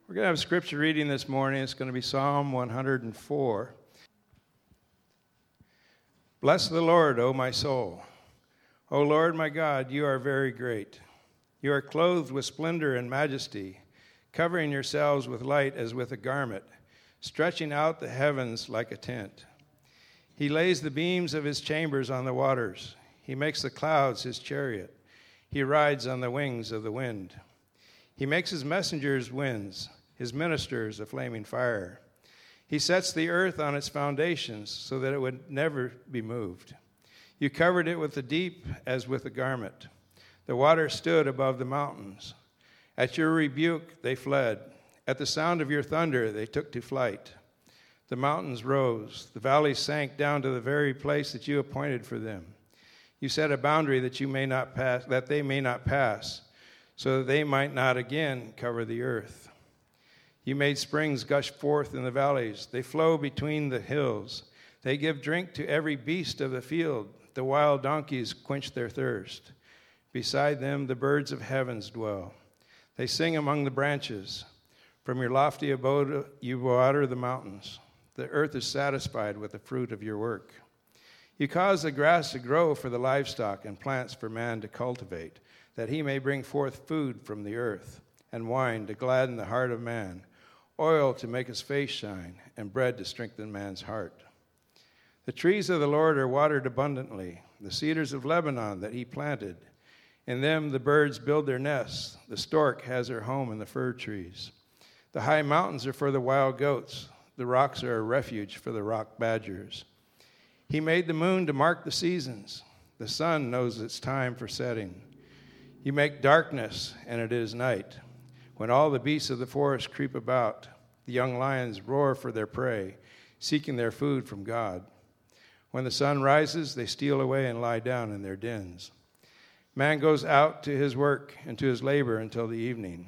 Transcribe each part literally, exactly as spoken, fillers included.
We're going to have a scripture reading this morning. It's going to be Psalm one hundred four. Bless the Lord, O my soul. O Lord my God, you are very great. You are clothed with splendor and majesty, covering yourselves with light as with a garment, stretching out the heavens like a tent. He lays the beams of his chambers on the waters. He makes the clouds his chariot. He rides on the wings of the wind. He makes his messengers winds, his ministers a flaming fire. He sets the earth on its foundations so that it would never be moved. You covered it with the deep as with a garment. The water stood above the mountains. At your rebuke they fled. At the sound of your thunder they took to flight. The mountains rose. The valleys sank down to the very place that you appointed for them. You set a boundary that you may not pass, that they may not pass, so that they might not again cover the earth. You made springs gush forth in the valleys. They flow between the hills. They give drink to every beast of the field. The wild donkeys quench their thirst. Beside them the birds of heavens dwell. They sing among the branches. From your lofty abode you water the mountains. The earth is satisfied with the fruit of your work. You cause the grass to grow for the livestock and plants for man to cultivate, that he may bring forth food from the earth, and wine to gladden the heart of man, oil to make his face shine, and bread to strengthen man's heart. The trees of the Lord are watered abundantly, the cedars of Lebanon that he planted. In them the birds build their nests. The stork has her home in the fir trees. The high mountains are for the wild goats. The rocks are a refuge for the rock badgers. He made the moon to mark the seasons. The sun knows its time for setting. You make darkness, and it is night. When all the beasts of the forest creep about, the young lions roar for their prey, seeking their food from God. When the sun rises, they steal away and lie down in their dens. Man goes out to his work and to his labor until the evening.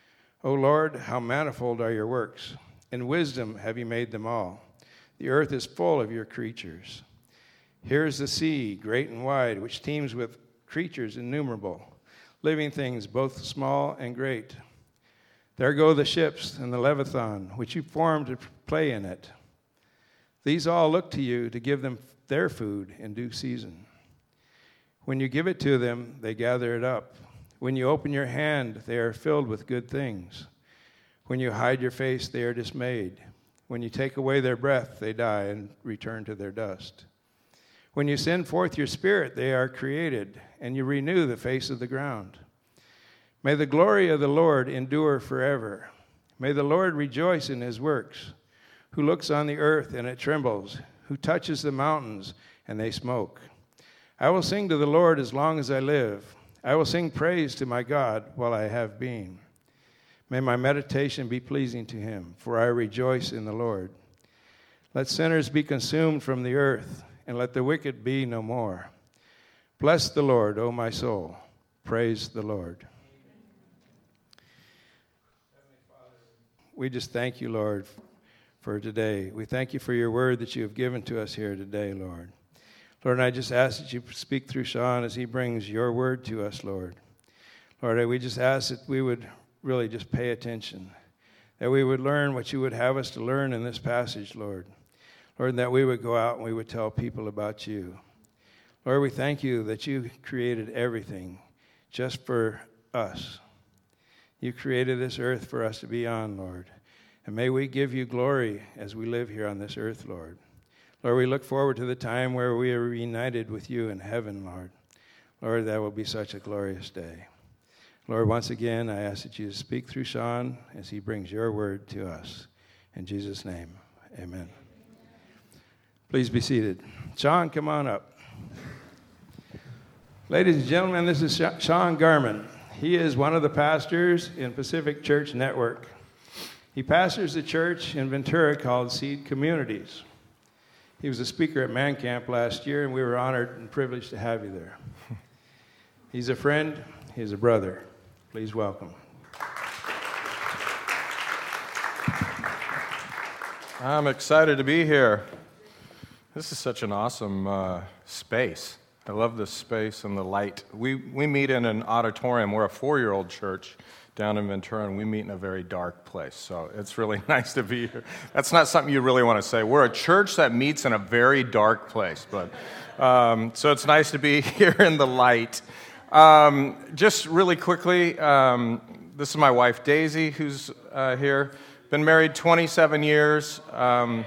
O Lord, how manifold are your works. In wisdom have you made them all. The earth is full of your creatures. Here is the sea, great and wide, which teems with creatures innumerable, living things both small and great. There go the ships and the Leviathan, which you formed to play in it. These all look to you to give them their food in due season. When you give it to them, they gather it up. When you open your hand, they are filled with good things. When you hide your face, they are dismayed. When you take away their breath, they die and return to their dust. When you send forth your spirit, they are created, and you renew the face of the ground. May the glory of the Lord endure forever. May the Lord rejoice in his works, who looks on the earth and it trembles, who touches the mountains and they smoke. I will sing to the Lord as long as I live. I will sing praise to my God while I have being. May my meditation be pleasing to him, for I rejoice in the Lord. Let sinners be consumed from the earth, and let the wicked be no more. Bless the Lord, O my soul. Praise the Lord. We just thank you, Lord, for today. We thank you for your word that you have given to us here today, Lord. Lord, and I just ask that you speak through Sean as he brings your word to us, Lord. Lord, we just ask that we would really just pay attention, that we would learn what you would have us to learn in this passage, Lord. Lord, and that we would go out and we would tell people about you. Lord, we thank you that you created everything just for us. You created this earth for us to be on, Lord. And may we give you glory as we live here on this earth, Lord. Lord, we look forward to the time where we are reunited with you in heaven, Lord. Lord, that will be such a glorious day. Lord, once again, I ask that you speak through Sean as he brings your word to us. In Jesus' name, amen. Please be seated. Sean, come on up. Ladies and gentlemen, this is Sean Garman. He is one of the pastors in Pacific Church Network. He pastors a church in Ventura called Seed Communities. He was a speaker at Man Camp last year, and we were honored and privileged to have you there. He's a friend. He's a brother. Please welcome. I'm excited to be here. This is such an awesome uh, space. I love this space and the light. We we meet in an auditorium. We're a four-year-old church, down in Ventura, and we meet in a very dark place. So it's really nice to be here. That's not something you really want to say. We're a church that meets in a very dark place, but um, so it's nice to be here in the light. Um, just really quickly, um, this is my wife Daisy, who's uh, here. Been married twenty-seven years, um,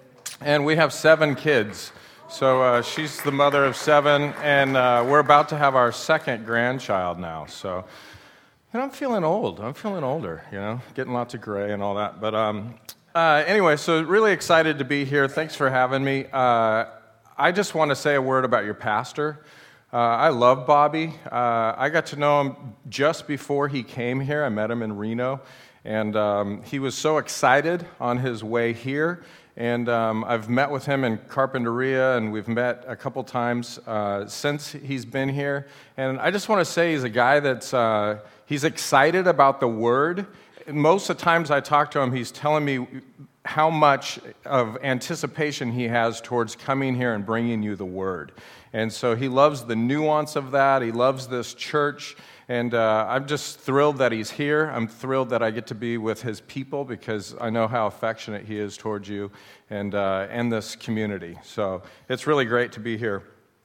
and we have seven kids. So uh, she's the mother of seven, and uh, we're about to have our second grandchild now. So. And I'm feeling old. I'm feeling older, you know, getting lots of gray and all that. But um, uh, anyway, so really excited to be here. Thanks for having me. Uh, I just want to say a word about your pastor. Uh, I love Bobby. Uh, I got to know him just before he came here. I met him in Reno, and um, he was so excited on his way here. And um, I've met with him in Carpinteria, and we've met a couple times uh, since he's been here. And I just want to say he's a guy that's uh, he's excited about the Word. Most of the times I talk to him, he's telling me how much of anticipation he has towards coming here and bringing you the Word. And so he loves the nuance of that. He loves this church. And uh, I'm just thrilled that he's here. I'm thrilled that I get to be with his people because I know how affectionate he is towards you and uh, and this community. So it's really great to be here.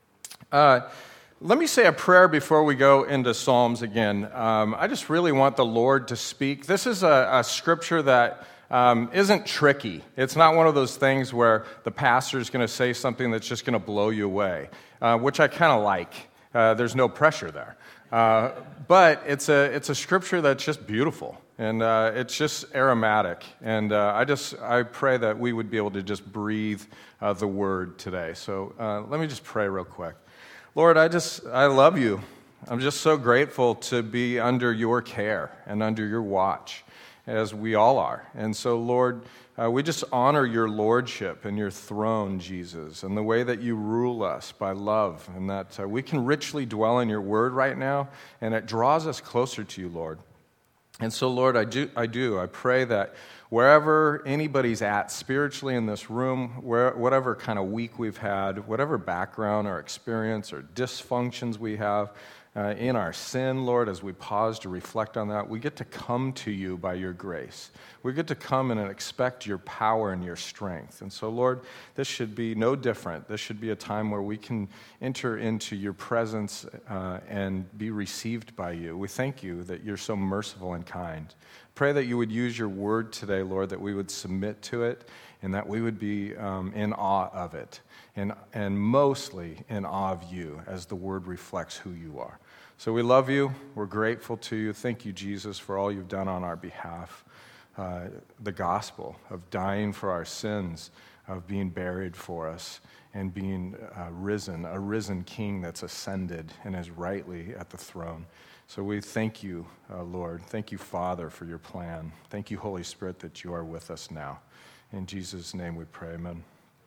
Uh, let me say a prayer before we go into Psalms again. Um, I just really want the Lord to speak. This is a, a scripture that um, isn't tricky. It's not one of those things where the pastor is going to say something that's just going to blow you away, uh, which I kind of like. Uh, there's no pressure there. Uh, but it's a it's a scripture that's just beautiful, and uh, it's just aromatic. And uh, I just I pray that we would be able to just breathe uh, the word today. So uh, let me just pray real quick. Lord, I just I love you. I'm just so grateful to be under your care and under your watch, as we all are. And so, Lord, uh, we just honor your lordship and your throne, Jesus, and the way that you rule us by love, and that uh, we can richly dwell in your word right now, and it draws us closer to you, Lord. And so, Lord, I do, I do. I pray that wherever anybody's at spiritually in this room, where, whatever kind of week we've had, whatever background or experience or dysfunctions we have, Uh, in our sin, Lord, as we pause to reflect on that, we get to come to you by your grace. We get to come and expect your power and your strength. And so, Lord, this should be no different. This should be a time where we can enter into your presence uh, and be received by you. We thank you that you're so merciful and kind. Pray that you would use your word today, Lord, that we would submit to it and that we would be um, in awe of it, and, and mostly in awe of you as the word reflects who you are. So we love you. We're grateful to you. Thank you, Jesus, for all you've done on our behalf. Uh, the gospel of dying for our sins, of being buried for us, and being uh, risen, a risen king that's ascended and is rightly at the throne. So we thank you, uh, Lord. Thank you, Father, for your plan. Thank you, Holy Spirit, that you are with us now. In Jesus' name we pray, amen.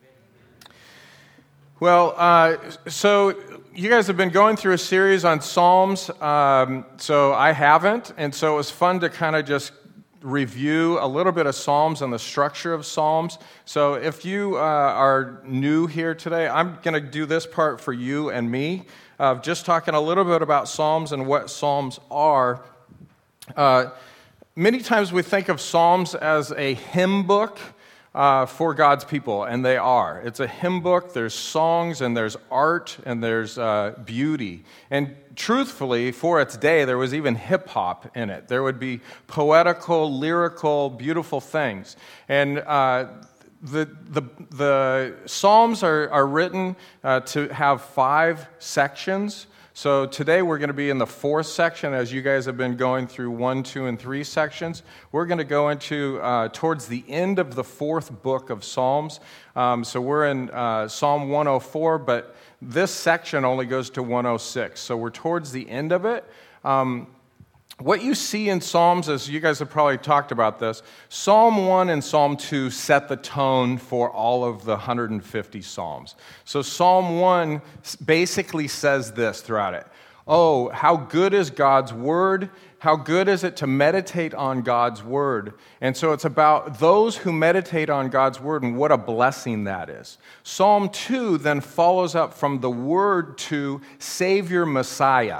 Well, uh, so you guys have been going through a series on Psalms, um, so I haven't, and so it was fun to kind of just review a little bit of Psalms and the structure of Psalms. So if you uh, are new here today, I'm going to do this part for you and me, of uh, just talking a little bit about Psalms and what Psalms are. Uh, many times we think of Psalms as a hymn book, Uh, for God's people, and they are. It's a hymn book. There's songs, and there's art, and there's uh, beauty. And truthfully, for its day, there was even hip-hop in it. There would be poetical, lyrical, beautiful things. And uh, the, the, the Psalms are, are written uh, to have five sections. So today we're going to be in the fourth section, as you guys have been going through one, two, and three sections. We're going to go into uh, towards the end of the fourth book of Psalms. Um, so we're in uh, Psalm one oh four, but this section only goes to one oh six. So we're towards the end of it. Um, What you see in Psalms, as you guys have probably talked about this, Psalm one and Psalm two set the tone for all of the one hundred fifty Psalms. So Psalm one basically says this throughout it. Oh, how good is God's word? How good is it to meditate on God's word? And so it's about those who meditate on God's word and what a blessing that is. Psalm two then follows up from the word to Savior Messiah.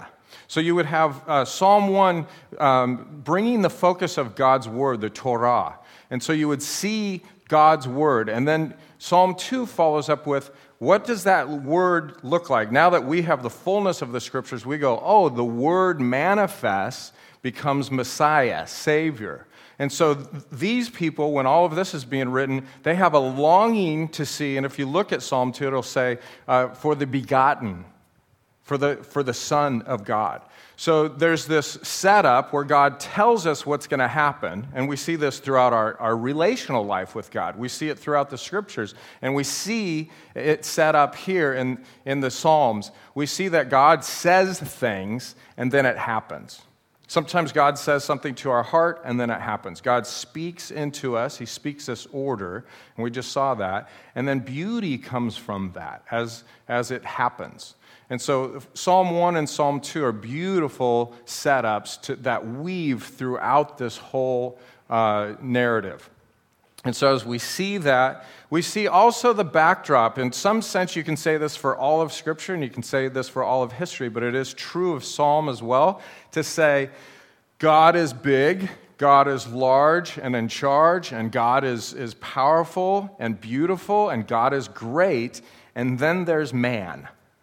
So you would have uh, Psalm one um, bringing the focus of God's word, the Torah. And so you would see God's word. And then Psalm two follows up with, what does that word look like? Now that we have the fullness of the scriptures, we go, oh, the word manifests, becomes Messiah, Savior. And so th- these people, when all of this is being written, they have a longing to see, and if you look at Psalm two, it'll say, uh, for the begotten, for the, for the Son of God. So there's this setup where God tells us what's going to happen, and we see this throughout our, our relational life with God. We see it throughout the scriptures, and we see it set up here in, in the Psalms. We see that God says things, and then it happens. Sometimes God says something to our heart, and then it happens. God speaks into us. He speaks this order, and we just saw that. And then beauty comes from that as, as it happens. And so Psalm one and Psalm two are beautiful setups to, that weave throughout this whole uh, narrative. And so as we see that, we see also the backdrop. In some sense, you can say this for all of Scripture, and you can say this for all of history, but it is true of Psalm as well, to say God is big, God is large and in charge, and God is, is powerful and beautiful, and God is great, and then there's man.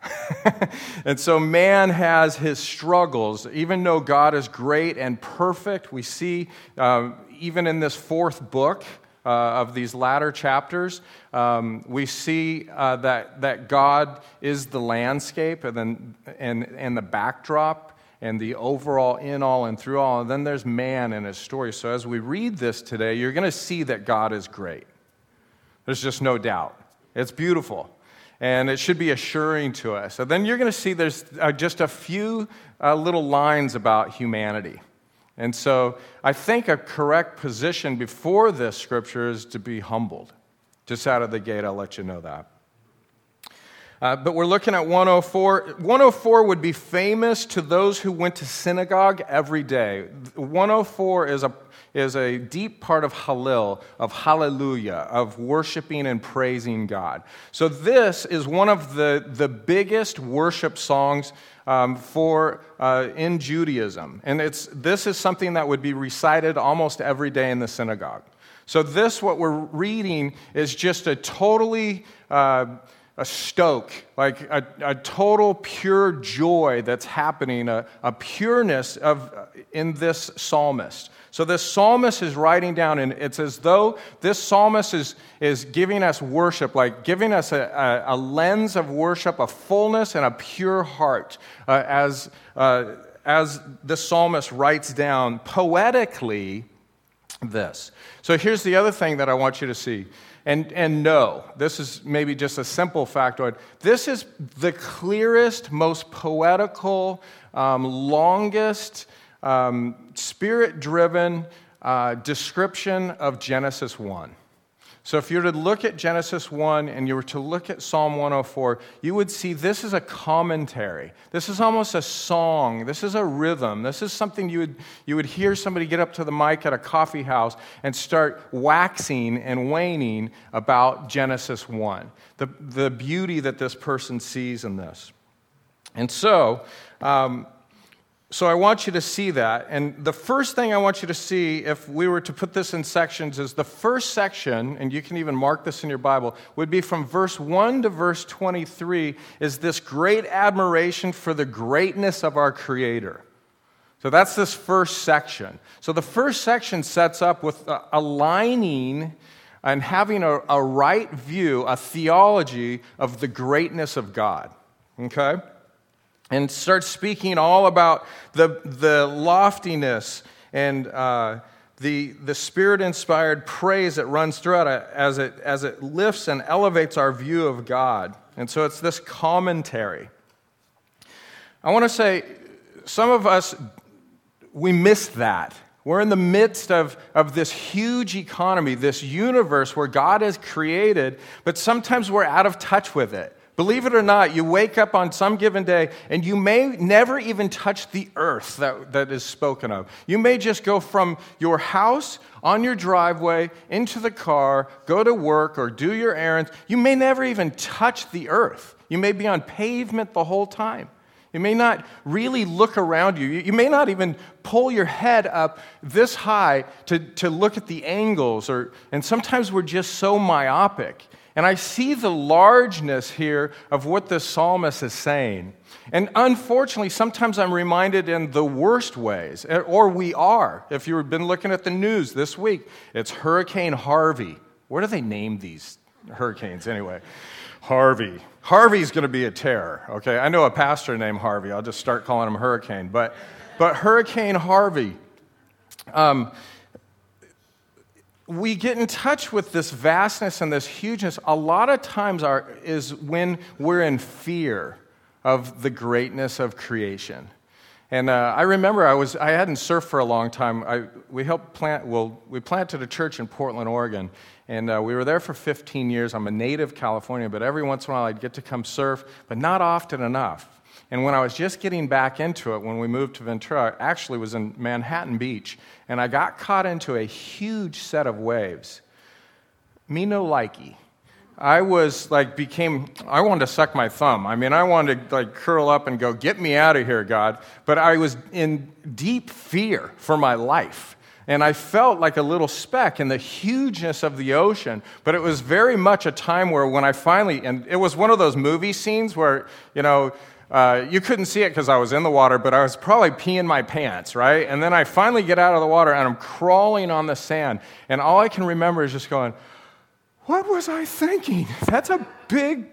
And so man has his struggles. Even though God is great and perfect, we see uh, even in this fourth book uh, of these latter chapters, um, we see uh, that that God is the landscape and then and and the backdrop and the overall in all and through all. And then there's man in his story. So as we read this today, you're going to see that God is great. There's just no doubt. It's beautiful. And it should be assuring to us. And then you're going to see there's uh, just a few uh, little lines about humanity. And so I think a correct position before this scripture is to be humbled. Just out of the gate, I'll let you know that. Uh, but we're looking at one oh four. one oh four would be famous to those who went to synagogue every day. one oh four is a is a deep part of Hallel, of hallelujah, of worshiping and praising God. So this is one of the, the biggest worship songs um, for uh, in Judaism. And it's this is something that would be recited almost every day in the synagogue. So this, what we're reading, is just a totally... Uh, a stoke, like a, a total pure joy that's happening, a, a pureness of in this psalmist. So this psalmist is writing down, and it's as though this psalmist is, is giving us worship, like giving us a, a, a lens of worship, a fullness and a pure heart, uh, as, uh, as the psalmist writes down poetically this. So here's the other thing that I want you to see. And, and no, this is maybe just a simple factoid. This is the clearest, most poetical, um, longest, um, spirit-driven uh, description of Genesis one. So if you were to look at Genesis one and you were to look at Psalm one oh four, you would see this is a commentary. This is almost a song. This is a rhythm. This is something you would you would hear somebody get up to the mic at a coffee house and start waxing and waning about Genesis one, the, the beauty that this person sees in this. And so... Um, So I want you to see that. And the first thing I want you to see, if we were to put this in sections, is the first section, and you can even mark this in your Bible, would be from verse one to verse twenty-three, is this great admiration for the greatness of our Creator. So that's this first section. So the first section sets up with uh, aligning and having a, a right view, a theology of the greatness of God. Okay? And starts speaking all about the, the loftiness and uh, the, the Spirit-inspired praise that runs throughout it as, it as it lifts and elevates our view of God. And so it's this commentary. I want to say, some of us, we miss that. We're in the midst of, of this huge economy, this universe where God has created, but sometimes we're out of touch with it. Believe it or not, you wake up on some given day and you may never even touch the earth that, that is spoken of. You may just go from your house, on your driveway, into the car, go to work or do your errands. You may never even touch the earth. You may be on pavement the whole time. You may not really look around you. You may not even pull your head up this high to, to look at the angles. Or, and sometimes we're just so myopic. And I see the largeness here of what the psalmist is saying. And unfortunately, sometimes I'm reminded in the worst ways, or we are. If you've been looking at the news this week, it's Hurricane Harvey. Where do they name these hurricanes anyway? Harvey. Harvey's going to be a terror, okay? I know a pastor named Harvey. I'll just start calling him Hurricane. But, but Hurricane Harvey, um, we get in touch with this vastness and this hugeness. A lot of times our, is when we're in fear of the greatness of creation. And uh, I remember I was I hadn't surfed for a long time. I, we helped plant, well, we planted a church in Portland, Oregon, and uh, we were there for fifteen years. I'm a native Californian, but every once in a while I'd get to come surf, but not often enough. And when I was just getting back into it, when we moved to Ventura, I actually was in Manhattan Beach, and I got caught into a huge set of waves. Me no likey. I was like, became, I wanted to suck my thumb. I mean, I wanted to like curl up and go, get me out of here, God. But I was in deep fear for my life. And I felt like a little speck in the hugeness of the ocean. But it was very much a time where when I finally, and it was one of those movie scenes where, you know, uh, you couldn't see it because I was in the water, but I was probably peeing my pants, right? And then I finally get out of the water and I'm crawling on the sand. And all I can remember is just going, what was I thinking? That's a big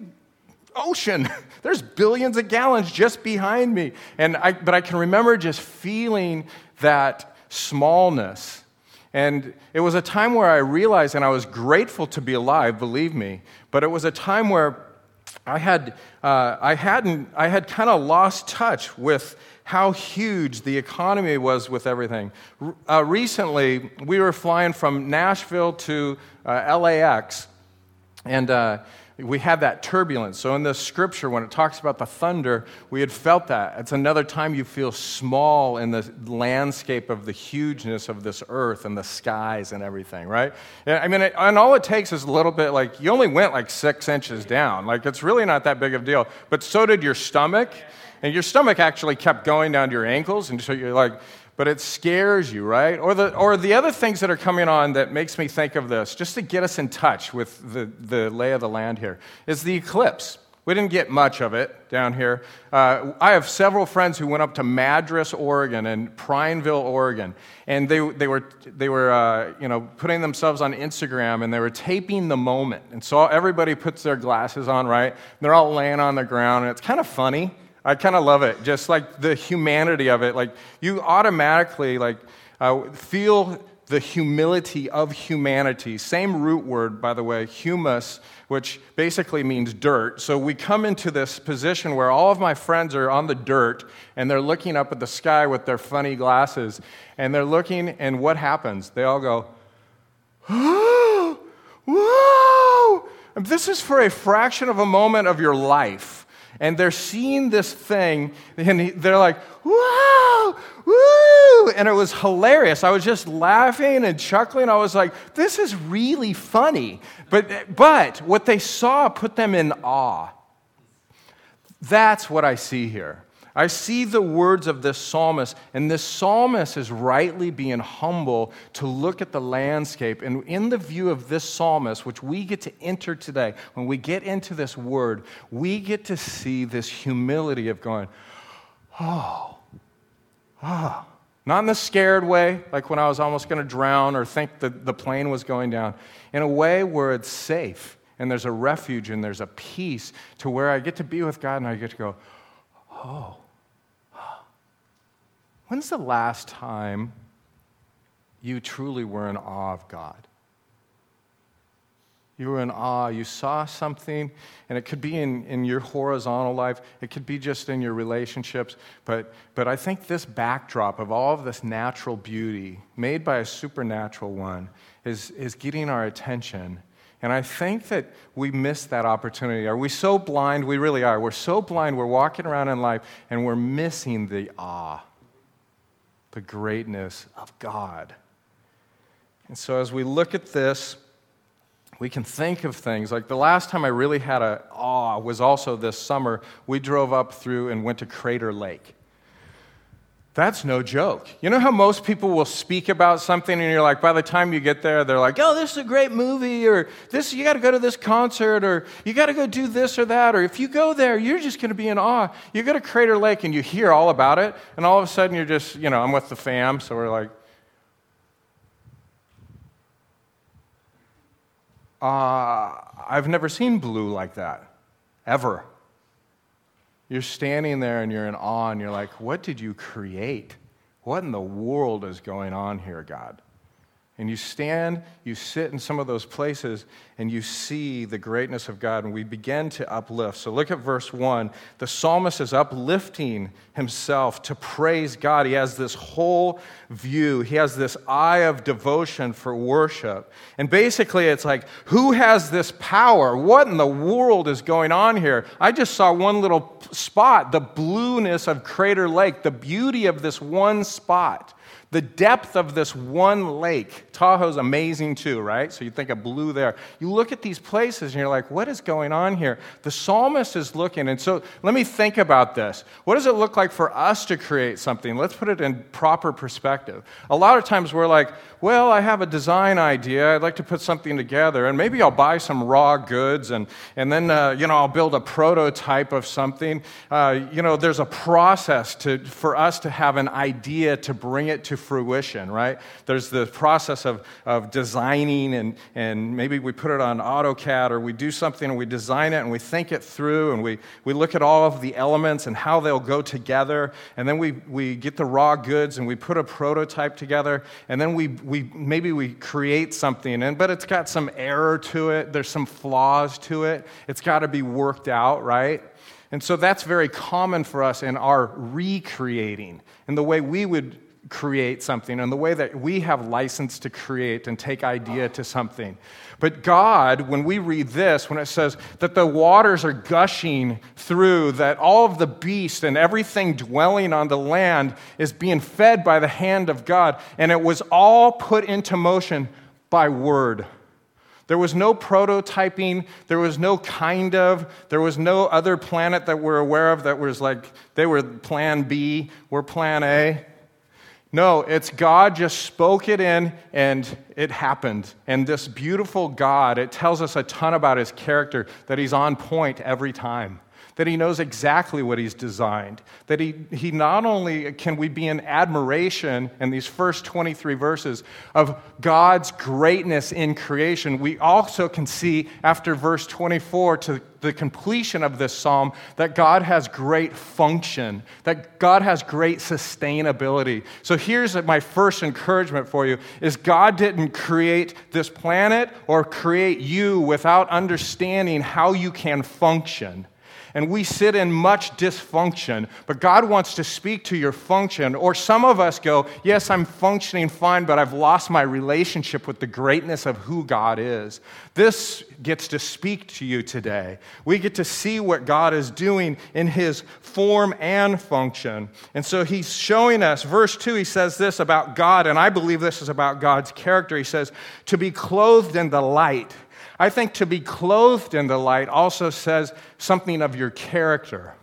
ocean. There's billions of gallons just behind me. And I, but I can remember just feeling that smallness. And it was a time where I realized, and I was grateful to be alive, believe me, but it was a time where I had, uh, I hadn't, I had kind of lost touch with how huge the economy was with everything. Uh, recently, we were flying from Nashville to uh, L A X, and uh, we had that turbulence. So in the scripture, when it talks about the thunder, we had felt that. It's another time you feel small in the landscape of the hugeness of this earth and the skies and everything, right? I mean, it, and all it takes is a little bit, like, you only went like six inches down. Like, it's really not that big of a deal. But so did your stomach. And your stomach actually kept going down to your ankles, and so you're like, but it scares you, right? Or the or the other things that are coming on that makes me think of this, just to get us in touch with the, the lay of the land here, is the eclipse. We didn't get much of it down here. Uh, I have several friends who went up to Madras, Oregon, and Prineville, Oregon, and they they were they were uh, you know putting themselves on Instagram, and they were taping the moment. And so everybody puts their glasses on, right? And they're all laying on the ground, and it's kind of funny. I kind of love it, just like the humanity of it. Like, you automatically like uh, feel the humility of humanity. Same root word, by the way, humus, which basically means dirt. So we come into this position where all of my friends are on the dirt, and they're looking up at the sky with their funny glasses, and they're looking, and what happens? They all go, oh, whoa! This is for a fraction of a moment of your life. And they're seeing this thing, and they're like, wow, woo! And it was hilarious. I was just laughing and chuckling. I was like, this is really funny. But, but what they saw put them in awe. That's what I see here. I see the words of this psalmist, and this psalmist is rightly being humble to look at the landscape. And in the view of this psalmist, which we get to enter today, when we get into this word, we get to see this humility of going, oh, oh. Not in the scared way, like when I was almost going to drown or think that the plane was going down. In a way where it's safe, and there's a refuge, and there's a peace to where I get to be with God, and I get to go, oh. When's the last time you truly were in awe of God? You were in awe. You saw something, and it could be in, in your horizontal life. It could be just in your relationships. But, but I think this backdrop of all of this natural beauty made by a supernatural one is, is getting our attention. And I think that we miss that opportunity. Are we so blind? We really are. We're so blind. We're walking around in life, and we're missing the awe, the greatness of God. And so as we look at this, We can think of things. Like the last time I really had a awe was also this summer. We drove up through and went to Crater Lake. That's no joke. You know how most people will speak about something and you're like, by the time you get there, they're like, oh, this is a great movie, or this, you got to go to this concert, or you got to go do this or that, or if you go there, you're just going to be in awe. You go to Crater Lake and you hear all about it, and all of a sudden you're just, you know, I'm with the fam, so we're like, uh, I've never seen blue like that, ever. You're standing there and you're in awe and you're like, what did you create? What in the world is going on here, God? And you stand, you sit in some of those places, and you see the greatness of God, and we begin to uplift. So look at verse one. The psalmist is uplifting himself to praise God. He has this whole view. He has this eye of devotion for worship. And basically it's like, who has this power? What in the world is going on here? I just saw one little spot, the blueness of Crater Lake, the beauty of this one spot. The depth of this one lake. Tahoe's amazing too, right? So you think of blue there. You look at these places and you're like, what is going on here? The psalmist is looking, and so let me think about this. What does it look like for us to create something? Let's put it in proper perspective. A lot of times we're like, well, I have a design idea. I'd like to put something together, and maybe I'll buy some raw goods, and, and then, uh, you know, I'll build a prototype of something. Uh, you know, there's a process to for us to have an idea to bring it to fruition, right? There's the process of, of designing, and, and maybe we put it on AutoCAD, or we do something and we design it and we think it through, and we, we look at all of the elements and how they'll go together, and then we, we get the raw goods and we put a prototype together, and then we, we maybe we create something, and but it's got some error to it, there's some flaws to it, it's got to be worked out, right? And so that's very common for us in our recreating, in the way we would create something, and the way that we have license to create and take idea to something. But God, when we read this, when it says that the waters are gushing through, that all of the beasts and everything dwelling on the land is being fed by the hand of God, and it was all put into motion by word. There was no prototyping, there was no kind of, there was no other planet that we're aware of that was like, they were plan B, we're plan A. No, it's God just spoke it in and it happened. And this beautiful God, it tells us a ton about his character, that he's on point every time, that he knows exactly what he's designed, that he, he not only can we be in admiration in these first twenty-three verses of God's greatness in creation, we also can see after verse twenty-four to the completion of this psalm that God has great function, that God has great sustainability. So here's my first encouragement for you, is God didn't create this planet or create you without understanding how you can function. And we sit in much dysfunction, but God wants to speak to your function. Or some of us go, yes, I'm functioning fine, but I've lost my relationship with the greatness of who God is. This gets to speak to you today. We get to see what God is doing in his form and function. And so he's showing us, verse two, he says this about God, and I believe this is about God's character. He says, to be clothed in the light. I think to be clothed in the light also says something of your character.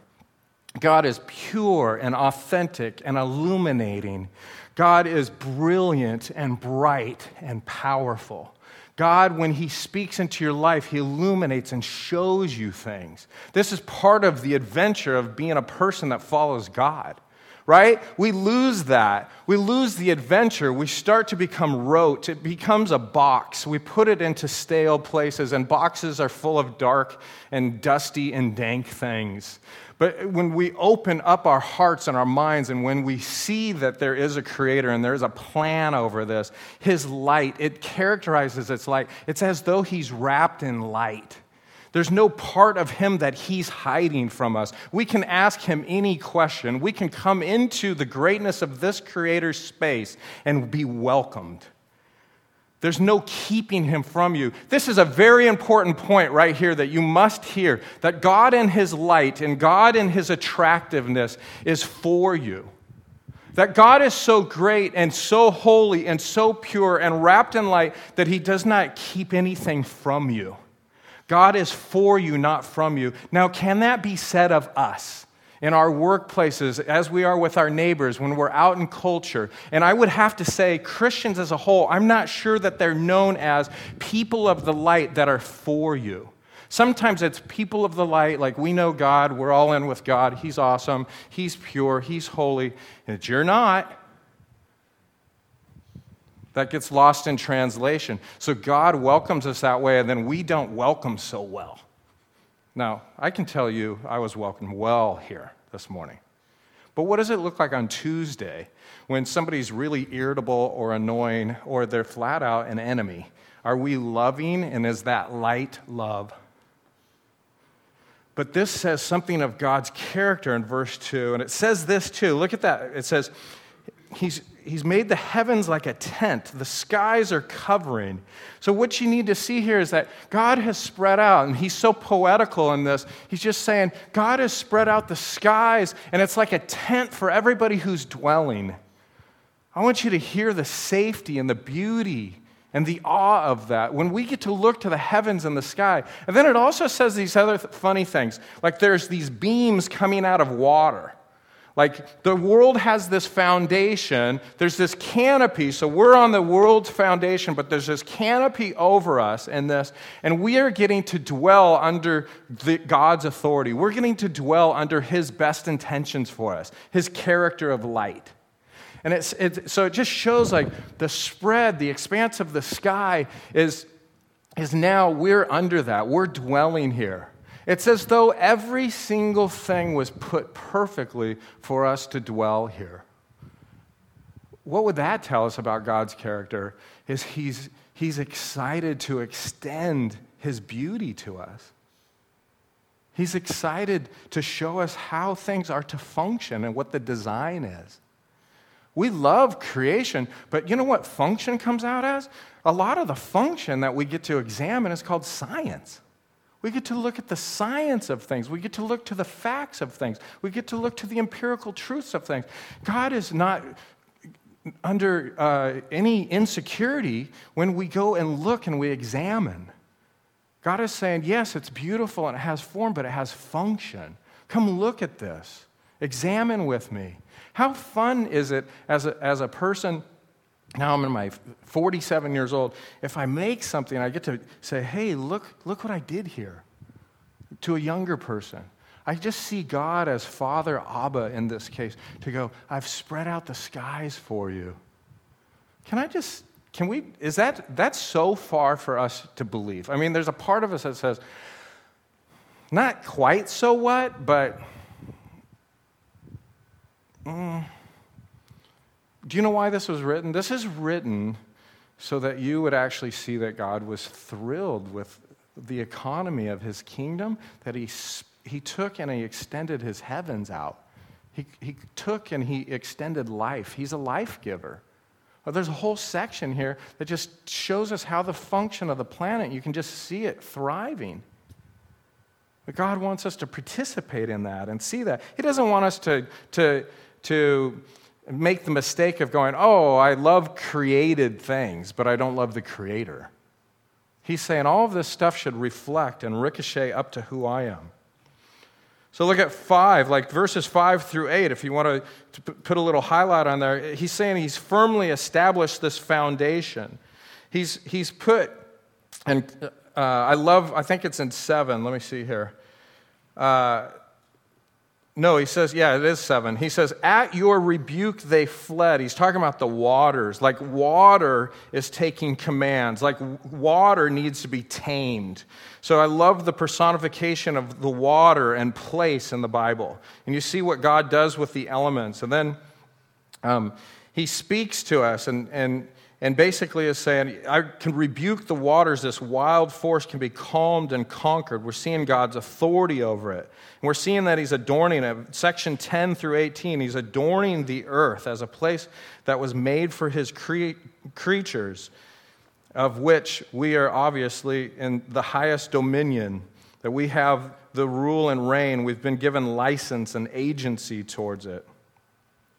God is pure and authentic and illuminating. God is brilliant and bright and powerful. God, when he speaks into your life, he illuminates and shows you things. This is part of the adventure of being a person that follows God. Right? We lose that. We lose the adventure. We start to become rote. It becomes a box. We put it into stale places, and boxes are full of dark and dusty and dank things. But when we open up our hearts and our minds, and when we see that there is a creator and there's a plan over this, his light, it characterizes its light. It's as though he's wrapped in light. There's no part of him that he's hiding from us. We can ask him any question. We can come into the greatness of this creator's space and be welcomed. There's no keeping him from you. This is a very important point right here that you must hear, that God in his light and God in his attractiveness is for you. That God is so great and so holy and so pure and wrapped in light that he does not keep anything from you. God is for you, not from you. Now, can that be said of us in our workplaces, as we are with our neighbors, when we're out in culture? And I would have to say, Christians as a whole, I'm not sure that they're known as people of the light that are for you. Sometimes it's people of the light, like we know God, we're all in with God, he's awesome, he's pure, he's holy, and you're not. That gets lost in translation. So God welcomes us that way, and then we don't welcome so well. Now, I can tell you I was welcomed well here this morning. But what does it look like on Tuesday when somebody's really irritable or annoying or they're flat out an enemy? Are we loving, and is that light love? But this says something of God's character in verse two, and it says this too. Look at that. It says, he's, he's made the heavens like a tent. The skies are covering. So what you need to see here is that God has spread out, and he's so poetical in this. He's just saying, God has spread out the skies, and it's like a tent for everybody who's dwelling. I want you to hear the safety and the beauty and the awe of that, when we get to look to the heavens and the sky. And then it also says these other th- funny things, like there's these beams coming out of water. Like the world has this foundation, there's this canopy, so we're on the world's foundation, but there's this canopy over us in this, and we are getting to dwell under the, God's authority. We're getting to dwell under his best intentions for us, his character of light. And it's, it's so it just shows like the spread, the expanse of the sky is, is now we're under that. We're dwelling here. It's as though every single thing was put perfectly for us to dwell here. What would that tell us about God's character? Is he's, he's excited to extend his beauty to us. He's excited to show us how things are to function and what the design is. We love creation, but you know what function comes out as? A lot of the function that we get to examine is called science. We get to look at the science of things. We get to look to the facts of things. We get to look to the empirical truths of things. God is not under uh, any insecurity when we go and look and we examine. God is saying, yes, it's beautiful and it has form, but it has function. Come look at this. Examine with me. How fun is it as a, as a person, now I'm in my forty-seven years old, if I make something, I get to say, hey, look, look what I did here, to a younger person. I just see God as Father Abba in this case, to go, I've spread out the skies for you. Can I just, can we, is that, that's so far for us to believe. I mean, there's a part of us that says, not quite so what, but Mm. do you know why this was written? This is written so that you would actually see that God was thrilled with the economy of his kingdom, that he, he took and he extended his heavens out. He, he took and he extended life. He's a life giver. Well, there's a whole section here that just shows us how the function of the planet, you can just see it thriving. But God wants us to participate in that and see that. He doesn't want us to, to, to make the mistake of going, oh, I love created things, but I don't love the Creator. He's saying all of this stuff should reflect and ricochet up to who I am. So look at five, like verses five through eight, if you want to, to put a little highlight on there. He's saying he's firmly established this foundation. He's, he's put, and uh, I love, I think it's in seven, let me see here. Uh, no, he says, yeah, it is seven. He says, at your rebuke they fled. He's talking about the waters. Like water is taking commands. Like water needs to be tamed. So I love the personification of the water and place in the Bible. And you see what God does with the elements. And then um, he speaks to us and, and, and basically is saying, I can rebuke the waters. This wild force can be calmed and conquered. We're seeing God's authority over it. And we're seeing that he's adorning it. Section ten through eighteen, he's adorning the earth as a place that was made for his cre- creatures, of which we are obviously in the highest dominion, that we have the rule and reign. We've been given license and agency towards it.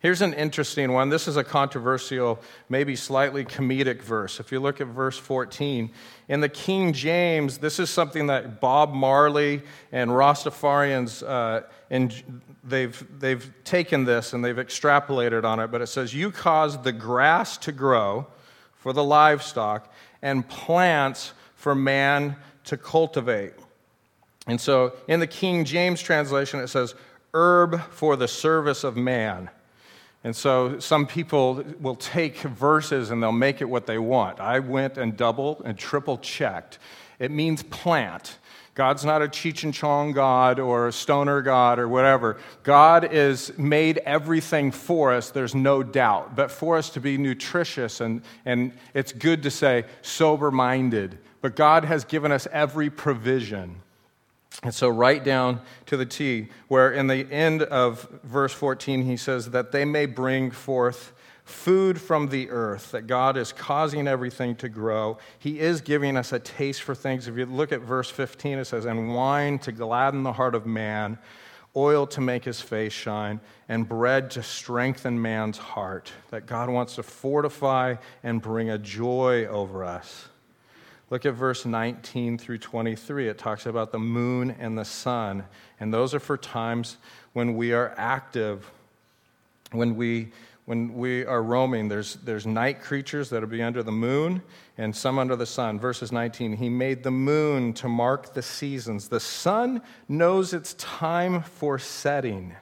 Here's an interesting one. This is a controversial, maybe slightly comedic verse. If you look at verse fourteen, in the King James, this is something that Bob Marley and Rastafarians, uh, and they've, they've taken this and they've extrapolated on it, but it says, you caused the grass to grow for the livestock and plants for man to cultivate. And so in the King James translation, it says, herb for the service of man. And so some people will take verses and they'll make it what they want. I went and double and triple checked. It means plant. God's not a Cheech and Chong God or a stoner God or whatever. God is made everything for us, there's no doubt. But for us to be nutritious, and, and it's good to say sober-minded. But God has given us every provision. And so right down to the T, where in the end of verse fourteen, he says that they may bring forth food from the earth, that God is causing everything to grow. He is giving us a taste for things. If you look at verse fifteen, it says, and wine to gladden the heart of man, oil to make his face shine, and bread to strengthen man's heart, that God wants to fortify and bring a joy over us. Look at verse nineteen through twenty-three. It talks about the moon and the sun. And those are for times when we are active, when we when we are roaming. There's, there's night creatures that will be under the moon and some under the sun. Verses nineteen, he made the moon to mark the seasons. The sun knows its time for setting.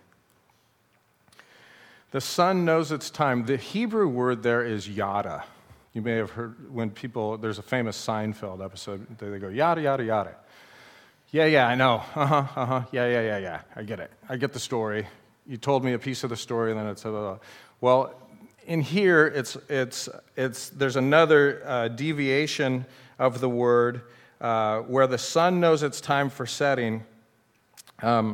The sun knows its time. The Hebrew word there is yada. You may have heard when people, there's a famous Seinfeld episode, they go, yada, yada, yada. Yeah, yeah, I know. Uh-huh, uh-huh. Yeah, yeah, yeah, yeah. I get it. I get the story. You told me a piece of the story, and then it's, uh, well, in here, it's, it's, it's, there's another uh, deviation of the word uh, where the sun knows its time for setting. Um,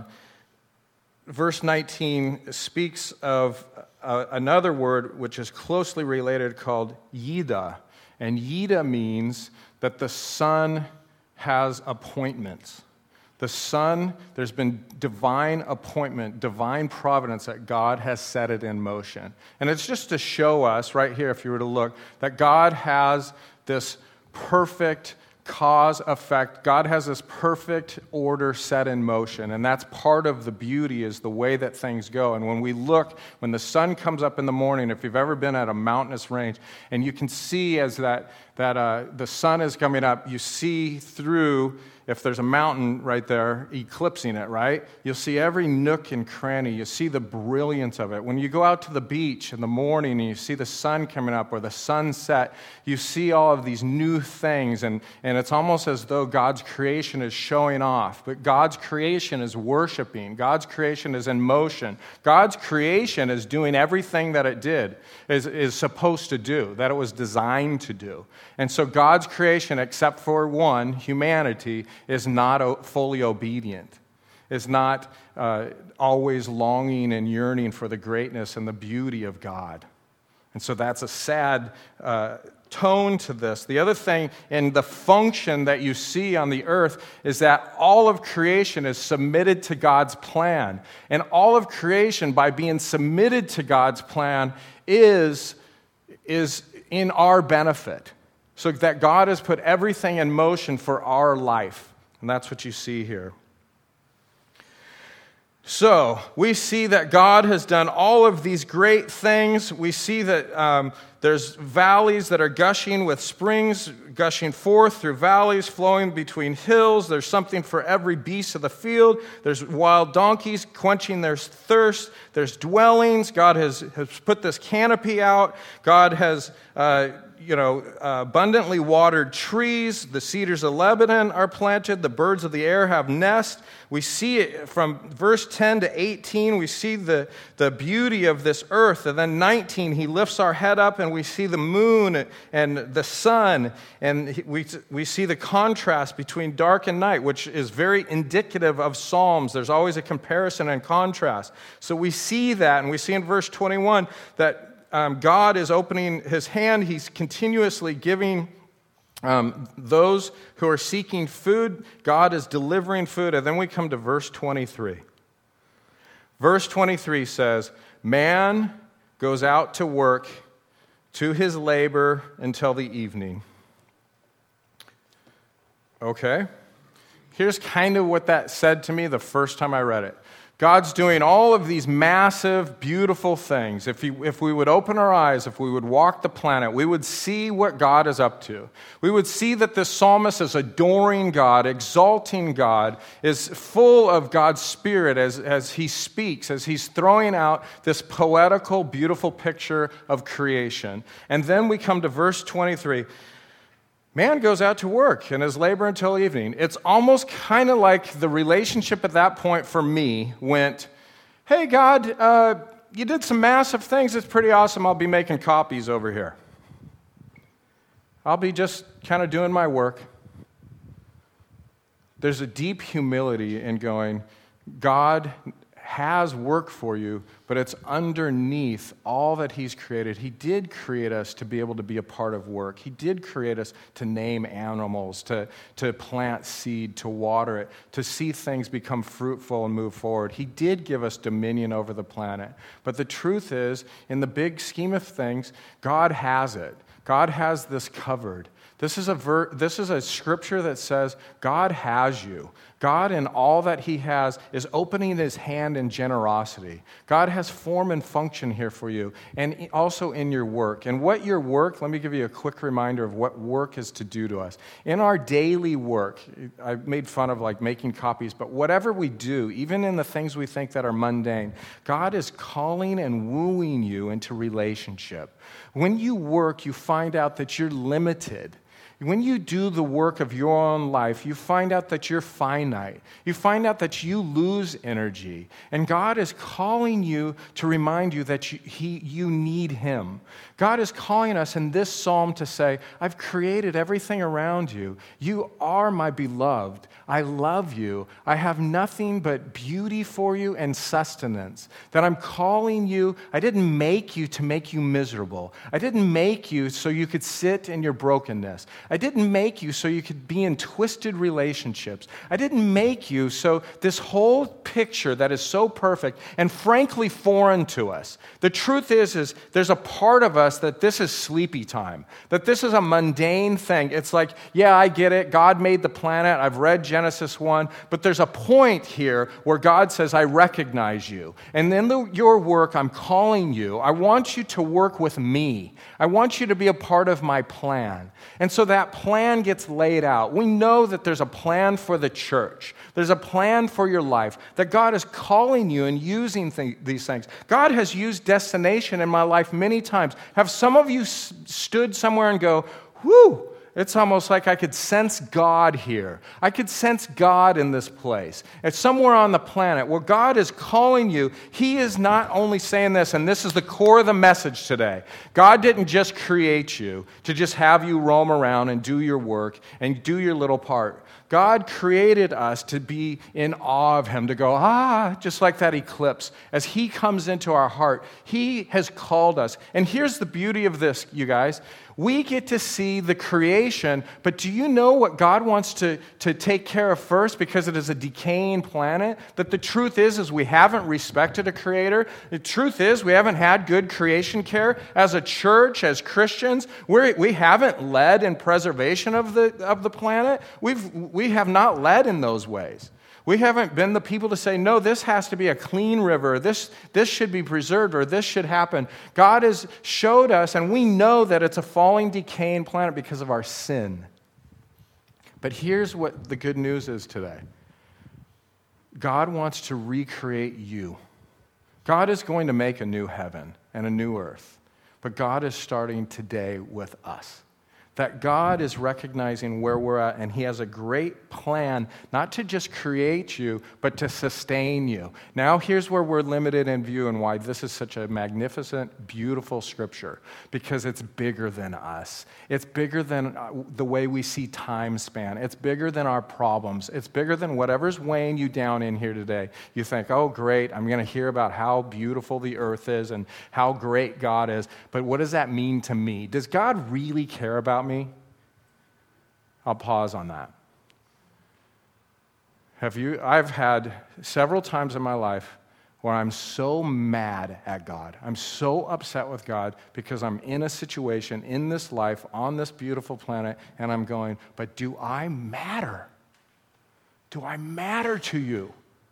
verse nineteen speaks of Uh, another word which is closely related called yida. And yida means that the sun has appointments. The sun, there's been divine appointment, divine providence that God has set it in motion. And it's just to show us, right here, if you were to look, that God has this perfect cause, effect. God has this perfect order set in motion, and that's part of the beauty is the way that things go. And when we look, when the sun comes up in the morning, if you've ever been at a mountainous range, and you can see as that, that uh, the sun is coming up, you see through, if there's a mountain right there, eclipsing it, right? You'll see every nook and cranny. You see the brilliance of it. When you go out to the beach in the morning and you see the sun coming up or the sunset, you see all of these new things, and, and it's almost as though God's creation is showing off. But God's creation is worshiping. God's creation is in motion. God's creation is doing everything that it did, is, is supposed to do, that it was designed to do. And so God's creation, except for one, humanity, is not fully obedient, is not uh, always longing and yearning for the greatness and the beauty of God. And so that's a sad uh, tone to this. The other thing in the function that you see on the earth is that all of creation is submitted to God's plan. And all of creation, by being submitted to God's plan, is, is in our benefit. So that God has put everything in motion for our life. And that's what you see here. So, we see that God has done all of these great things. We see that um, there's valleys that are gushing with springs, gushing forth through valleys, flowing between hills. There's something for every beast of the field. There's wild donkeys quenching their thirst. There's dwellings. God has, has put this canopy out. God has... Uh, you know, uh, abundantly watered trees. The cedars of Lebanon are planted. The birds of the air have nests. We see it from verse ten to eighteen. We see the, the beauty of this earth. And then nineteen, he lifts our head up and we see the moon and the sun. And we, we see the contrast between dark and night, which is very indicative of Psalms. There's always a comparison and contrast. So we see that, and we see in verse twenty-one that Um, God is opening his hand. He's continuously giving um, those who are seeking food. God is delivering food. And then we come to verse twenty-three. Verse twenty-three says, man goes out to work to his labor until the evening. Okay? Here's kind of what that said to me the first time I read it. God's doing all of these massive, beautiful things. If, he, if we would open our eyes, if we would walk the planet, we would see what God is up to. We would see that this psalmist is adoring God, exalting God, is full of God's Spirit as, as he speaks, as he's throwing out this poetical, beautiful picture of creation. And then we come to verse twenty-three. Man goes out to work and his labor until evening. It's almost kind of like the relationship at that point for me went, hey, God, uh, you did some massive things. It's pretty awesome. I'll be making copies over here. I'll be just kind of doing my work. There's a deep humility in going, God has work for you, but it's underneath all that he's created. He did create us to be able to be a part of work. He did create us to name animals, to, to plant seed, to water it, to see things become fruitful and move forward. He did give us dominion over the planet. But the truth is, in the big scheme of things, God has it. God has this covered. This is a ver- this is a scripture that says God has you. God, in all that he has, is opening his hand in generosity. God has form and function here for you, and also in your work. And what your work, let me give you a quick reminder of what work is to do to us. In our daily work, I made fun of like making copies, but whatever we do, even in the things we think that are mundane, God is calling and wooing you into relationship. When you work, you find out that you're limited. When you do the work of your own life, you find out that you're finite. You find out that you lose energy. And God is calling you to remind you that you, he, you need him. God is calling us in this psalm to say, I've created everything around you. You are my beloved. I love you. I have nothing but beauty for you and sustenance. That I'm calling you. I didn't make you to make you miserable. I didn't make you so you could sit in your brokenness. I didn't make you so you could be in twisted relationships. I didn't make you so this whole picture that is so perfect and frankly foreign to us. The truth is, is there's a part of us that this is sleepy time, that this is a mundane thing. It's like, yeah, I get it. God made the planet. I've read Genesis one, but there's a point here where God says, I recognize you. And in the, your work, I'm calling you. I want you to work with me. I want you to be a part of my plan. And so that plan gets laid out. We know that there's a plan for the church. There's a plan for your life, that God is calling you and using th- these things. God has used destination in my life many times. Have some of you s- stood somewhere and go, whew, it's almost like I could sense God here. I could sense God in this place. It's somewhere on the planet where God is calling you. He is not only saying this, and this is the core of the message today. God didn't just create you to just have you roam around and do your work and do your little part. God created us to be in awe of him, to go, ah, just like that eclipse. As he comes into our heart, he has called us. And here's the beauty of this, you guys. We get to see the creation, but do you know what God wants to, to take care of first because it is a decaying planet? That the truth is, is we haven't respected a creator. The truth is we haven't had good creation care. As a church, as Christians, we're, we haven't led in preservation of the, of the planet. We've, we have not led in those ways. We haven't been the people to say, no, this has to be a clean river. This, this should be preserved, or this should happen. God has showed us, and we know that it's a falling, decaying planet because of our sin. But here's what the good news is today. God wants to recreate you. God is going to make a new heaven and a new earth. But God is starting today with us. That God is recognizing where we're at, and he has a great plan, not to just create you, but to sustain you. Now, here's where we're limited in view and why this is such a magnificent, beautiful scripture, because it's bigger than us. It's bigger than the way we see time span. It's bigger than our problems. It's bigger than whatever's weighing you down in here today. You think, oh, great, I'm going to hear about how beautiful the earth is and how great God is, but what does that mean to me? Does God really care about me? me? I'll pause on that. Have you? I've had several times in my life where I'm so mad at God. I'm so upset with God because I'm in a situation in this life on this beautiful planet, and I'm going, but do I matter? Do I matter to you?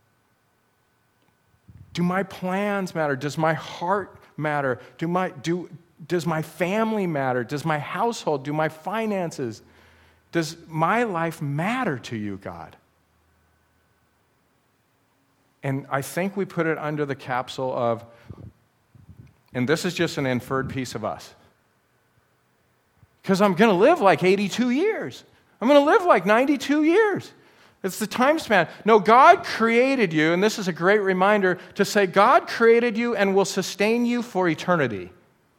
Do my plans matter? Does my heart matter? Do my, do, does my family matter? Does my household, do my finances, does my life matter to you, God? And I think we put it under the capsule of, and this is just an inferred piece of us. Because I'm going to live like eighty-two years. I'm going to live like ninety-two years. It's the time span. No, God created you, and this is a great reminder to say God created you and will sustain you for eternity.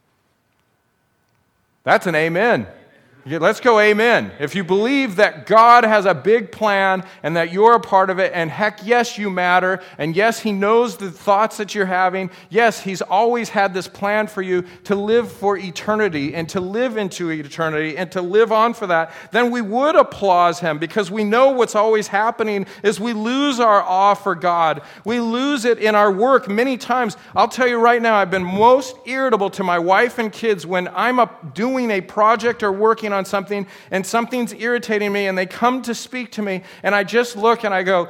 That's an amen. Let's go amen. If you believe that God has a big plan and that you're a part of it, and heck, yes, you matter, and yes, He knows the thoughts that you're having. Yes, He's always had this plan for you to live for eternity and to live into eternity and to live on for that, then we would applaud Him, because we know what's always happening is we lose our awe for God. We lose it in our work many times. I'll tell you right now, I've been most irritable to my wife and kids when I'm up doing a project or working on on something and something's irritating me and they come to speak to me and I just look and I go,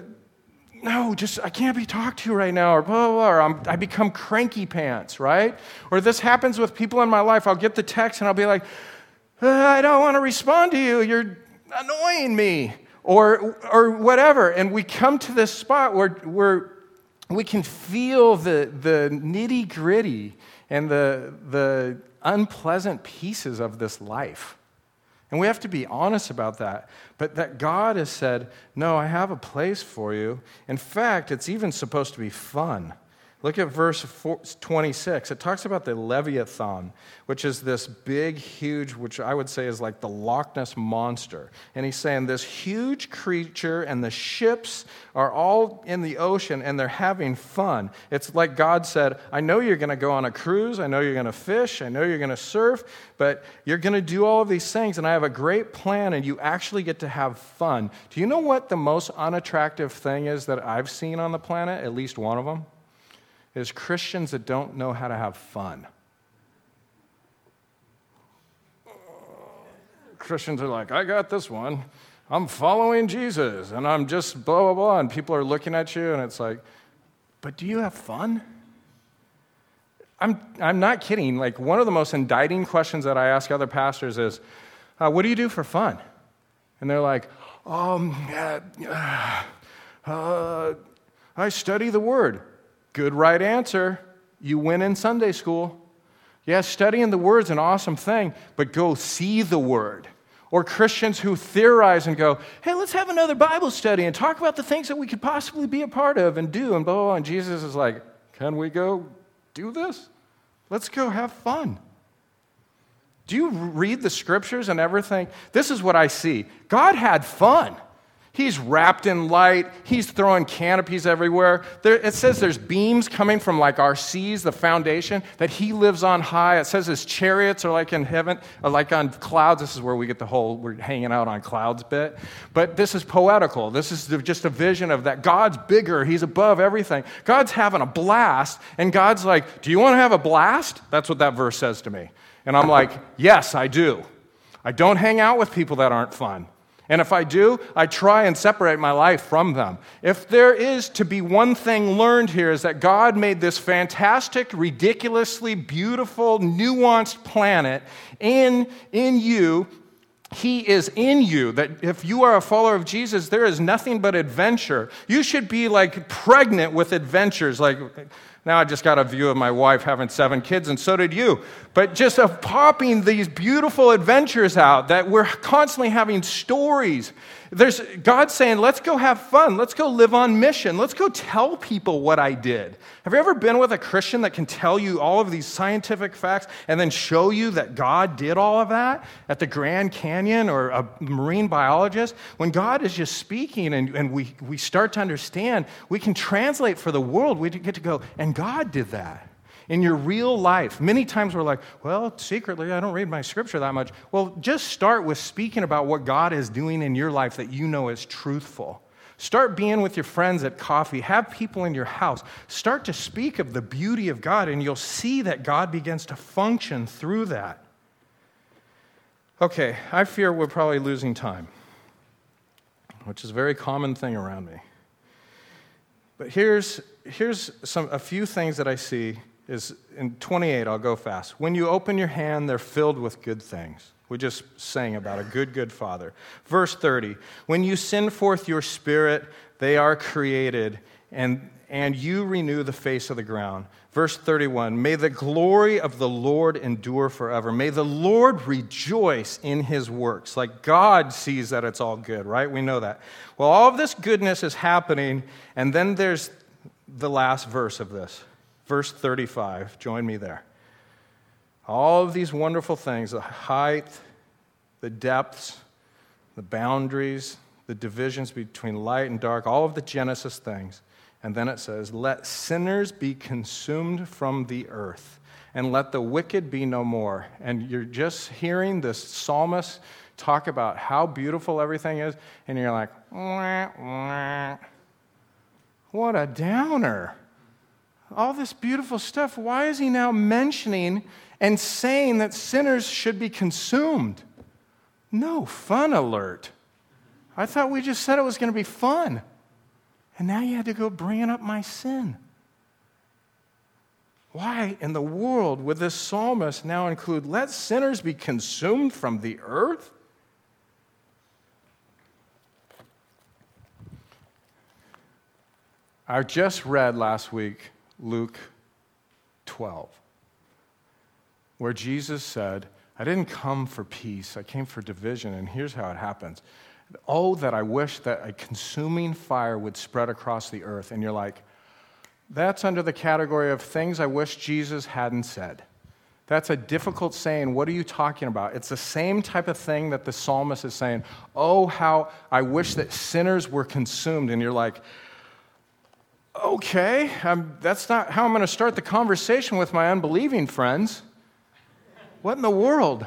no, just I can't be talked to right now, or blah, blah, blah, or I'm, I become cranky pants, right? Or this happens with people in my life. I'll get the text and I'll be like, uh, I don't want to respond to you. You're annoying me, or or whatever. And we come to this spot where where we can feel the the nitty gritty and the the unpleasant pieces of this life. And we have to be honest about that. But that God has said, no, I have a place for you. In fact, it's even supposed to be fun. Look at verse twenty-six. It talks about the Leviathan, which is this big, huge, which I would say is like the Loch Ness Monster. And he's saying this huge creature and the ships are all in the ocean and they're having fun. It's like God said, I know you're going to go on a cruise. I know you're going to fish. I know you're going to surf. But you're going to do all of these things. And I have a great plan and you actually get to have fun. Do you know what the most unattractive thing is that I've seen on the planet? At least one of them. Is Christians that don't know how to have fun. Christians are like, I got this one. I'm following Jesus, and I'm just blah, blah, blah, and people are looking at you, and it's like, but do you have fun? I'm, I'm not kidding. Like, one of the most indicting questions that I ask other pastors is, uh, what do you do for fun? And they're like, um, uh, uh, I study the Word. Good right answer. You win in Sunday school. Yeah, studying the Word's an awesome thing, but go see the Word. Or Christians who theorize and go, hey, let's have another Bible study and talk about the things that we could possibly be a part of and do and blah, blah, blah. And Jesus is like, can we go do this? Let's go have fun. Do you read the scriptures and ever think, this is what I see. God had fun. He's wrapped in light. He's throwing canopies everywhere. There, it says there's beams coming from like our seas, the foundation, that He lives on high. It says His chariots are like in heaven, or like on clouds. This is where we get the whole, we're hanging out on clouds bit. But this is poetical. This is just a vision of that God's bigger. He's above everything. God's having a blast, and God's like, do you want to have a blast? That's what that verse says to me. And I'm like, yes, I do. I don't hang out with people that aren't fun. And if I do, I try and separate my life from them. If there is to be one thing learned here, is that God made this fantastic, ridiculously beautiful, nuanced planet in, in you. He is in you. That if you are a follower of Jesus, there is nothing but adventure. You should be like pregnant with adventures. Like, now I just got a view of my wife having seven kids, and so did you. But just of popping these beautiful adventures out, that we're constantly having stories. There's God saying, let's go have fun. Let's go live on mission. Let's go tell people what I did. Have you ever been with a Christian that can tell you all of these scientific facts and then show you that God did all of that at the Grand Canyon, or a marine biologist? When God is just speaking and, and we, we start to understand, we can translate for the world. We get to go, and God did that. In your real life, many times we're like, well, secretly, I don't read my scripture that much. Well, just start with speaking about what God is doing in your life that you know is truthful. Start being with your friends at coffee. Have people in your house. Start to speak of the beauty of God, and you'll see that God begins to function through that. Okay, I fear we're probably losing time, which is a very common thing around me. But here's, here's some, a few things that I see is in twenty-eight, I'll go fast. When you open your hand, they're filled with good things. We just sang about a good, good Father. Verse thirty, when you send forth your Spirit, they are created, and, and you renew the face of the ground. Verse thirty-one, may the glory of the Lord endure forever. May the Lord rejoice in his works. Like God sees that it's all good, right? We know that. Well, all of this goodness is happening, and then there's the last verse of this. Verse thirty-five, join me there. All of these wonderful things, the height, the depths, the boundaries, the divisions between light and dark, all of the Genesis things. And then it says, let sinners be consumed from the earth, and let the wicked be no more. And you're just hearing this psalmist talk about how beautiful everything is, and you're like, wah, wah. What a downer. All this beautiful stuff, why is he now mentioning and saying that sinners should be consumed? No fun alert. I thought we just said it was going to be fun. And now you had to go bringing up my sin. Why in the world would this psalmist now include, let sinners be consumed from the earth? I just read last week Luke twelve, where Jesus said, I didn't come for peace, I came for division, and here's how it happens. Oh, that I wish that a consuming fire would spread across the earth. And you're like, that's under the category of things I wish Jesus hadn't said. That's a difficult saying. What are you talking about? It's the same type of thing that the psalmist is saying. Oh, how I wish that sinners were consumed. And you're like, okay, I'm, that's not how I'm going to start the conversation with my unbelieving friends. What in the world?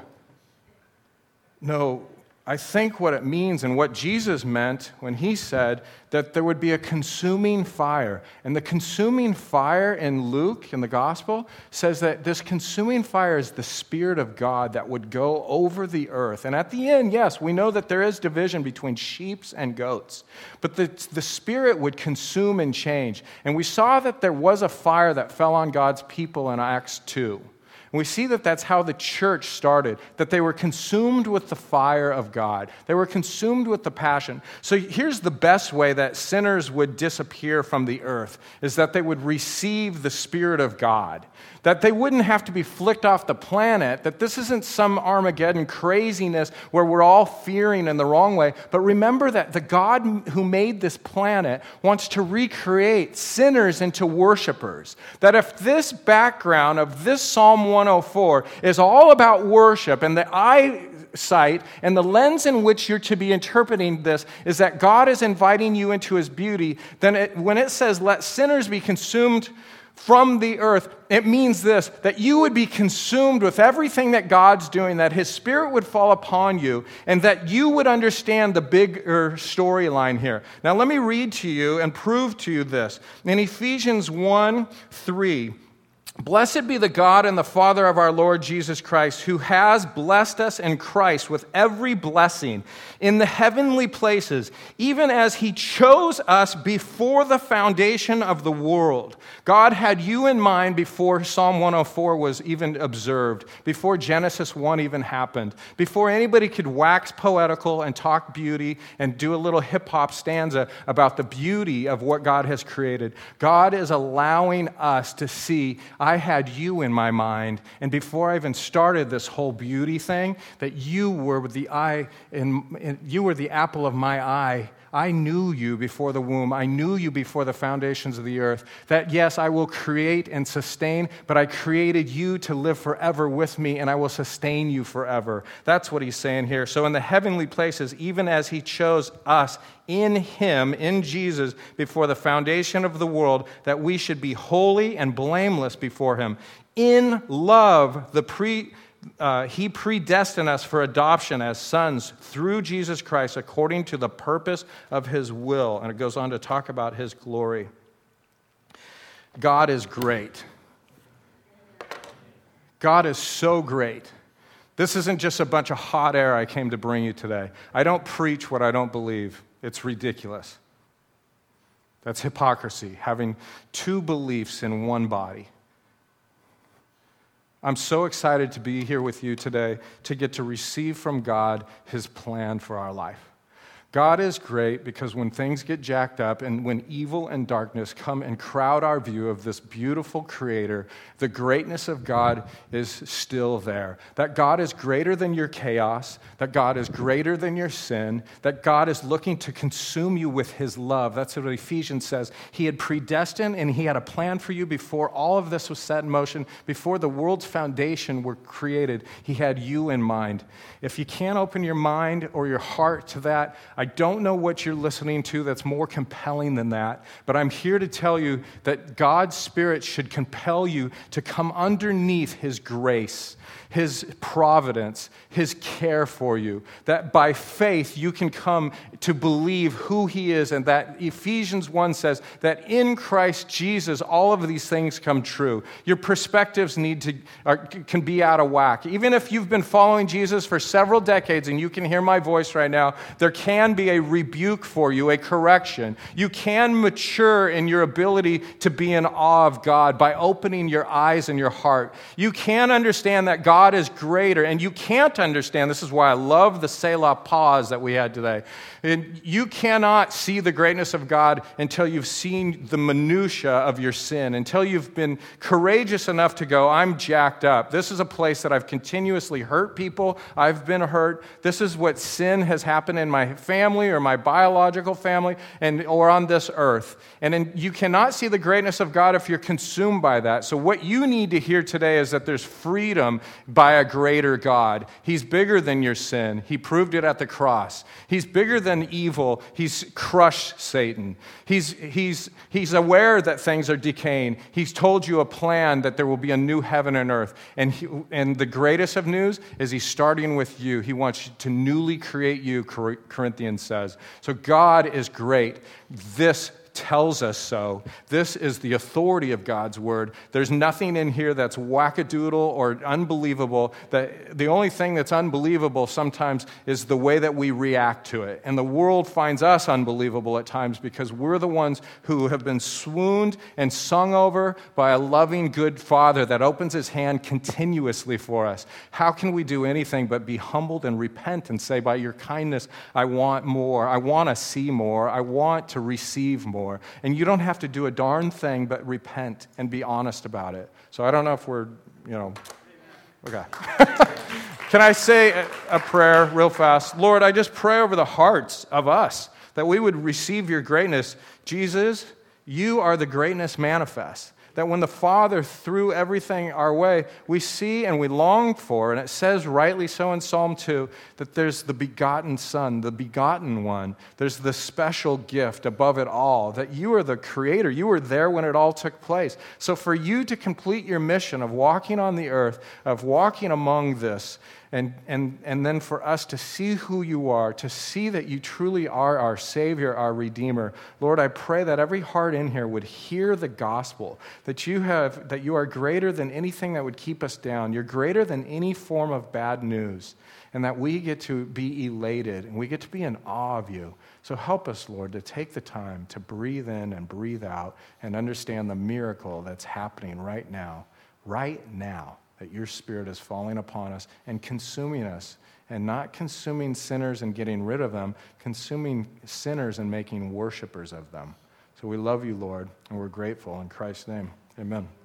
No, I think what it means and what Jesus meant when he said that there would be a consuming fire. And the consuming fire in Luke, in the gospel, says that this consuming fire is the Spirit of God that would go over the earth. And at the end, yes, we know that there is division between sheep and goats. But the, the Spirit would consume and change. And we saw that there was a fire that fell on God's people in Acts two. And we see that that's how the church started, that they were consumed with the fire of God. They were consumed with the passion. So here's the best way that sinners would disappear from the earth, is that they would receive the Spirit of God, that they wouldn't have to be flicked off the planet, that this isn't some Armageddon craziness where we're all fearing in the wrong way. But remember that the God who made this planet wants to recreate sinners into worshipers. That if this background of this Psalm one oh four is all about worship, and the eyesight and the lens in which you're to be interpreting this is that God is inviting you into his beauty, then it, when it says, let sinners be consumed from the earth, it means this, that you would be consumed with everything that God's doing, that his Spirit would fall upon you, and that you would understand the bigger storyline here. Now let me read to you and prove to you this. In Ephesians one three, blessed be the God and the Father of our Lord Jesus Christ, who has blessed us in Christ with every blessing in the heavenly places, even as he chose us before the foundation of the world. God had you in mind before Psalm one oh four was even observed, before Genesis one even happened, before anybody could wax poetical and talk beauty and do a little hip-hop stanza about the beauty of what God has created. God is allowing us to see, I had you in my mind, and before I even started this whole beauty thing, that you were the eye, and you were the apple of my eye. I knew you before the womb. I knew you before the foundations of the earth. That yes, I will create and sustain, but I created you to live forever with me, and I will sustain you forever. That's what he's saying here. So in the heavenly places, even as he chose us in him, in Jesus, before the foundation of the world, that we should be holy and blameless before him. In love, the pre uh, he predestined us for adoption as sons through Jesus Christ according to the purpose of his will. And it goes on to talk about his glory. God is great. God is so great. This isn't just a bunch of hot air I came to bring you today. I don't preach what I don't believe. It's ridiculous. That's hypocrisy, having two beliefs in one body. I'm so excited to be here with you today to get to receive from God his plan for our life. God is great because when things get jacked up and when evil and darkness come and crowd our view of this beautiful creator, the greatness of God is still there. That God is greater than your chaos, that God is greater than your sin, that God is looking to consume you with his love. That's what Ephesians says. He had predestined and he had a plan for you before all of this was set in motion, before the world's foundation were created. He had you in mind. If you can't open your mind or your heart to that, I don't know what you're listening to that's more compelling than that, but I'm here to tell you that God's Spirit should compel you to come underneath his grace, his providence, his care for you, that by faith you can come to believe who he is, and that Ephesians one says that in Christ Jesus all of these things come true. Your perspectives need to are, can be out of whack. Even if you've been following Jesus for several decades and you can hear my voice right now, there can be a rebuke for you, a correction. You can mature in your ability to be in awe of God by opening your eyes and your heart. You can understand that God God is greater, and you can't understand, this is why I love the Selah pause that we had today. And you cannot see the greatness of God until you've seen the minutia of your sin, until you've been courageous enough to go, I'm jacked up. This is a place that I've continuously hurt people. I've been hurt. This is what sin has happened in my family or my biological family and or on this earth. And then you cannot see the greatness of God if you're consumed by that. So what you need to hear today is that there's freedom by a greater God. He's bigger than your sin. He proved it at the cross. He's bigger than evil. He's crushed Satan. He's, he's, he's aware that things are decaying. He's told you a plan that there will be a new heaven and earth. And, he, and the greatest of news is he's starting with you. He wants to newly create you, Corinthians says. So God is great. This tells us so. This is the authority of God's word. There's nothing in here that's wackadoodle or unbelievable. That the only thing that's unbelievable sometimes is the way that we react to it. And the world finds us unbelievable at times because we're the ones who have been swooned and sung over by a loving, good Father that opens his hand continuously for us. How can we do anything but be humbled and repent and say, by your kindness, I want more. I want to see more. I want to receive more. And you don't have to do a darn thing but repent and be honest about it. So I don't know if we're, you know, okay. Can I say a, a prayer real fast? Lord, I just pray over the hearts of us that we would receive your greatness. Jesus, you are the greatness manifest. That when the Father threw everything our way, we see and we long for, and it says rightly so in Psalm two, that there's the begotten Son, the begotten one. There's the special gift above it all, that you are the creator. You were there when it all took place. So for you to complete your mission of walking on the earth, of walking among this, And, and, and then for us to see who you are, to see that you truly are our Savior, our Redeemer. Lord, I pray that every heart in here would hear the gospel, that you have, that you are greater than anything that would keep us down. You're greater than any form of bad news, and that we get to be elated, and we get to be in awe of you. So help us, Lord, to take the time to breathe in and breathe out and understand the miracle that's happening right now, right now. That your Spirit is falling upon us and consuming us, and not consuming sinners and getting rid of them, consuming sinners and making worshipers of them. So we love you, Lord, and we're grateful. In Christ's name, amen.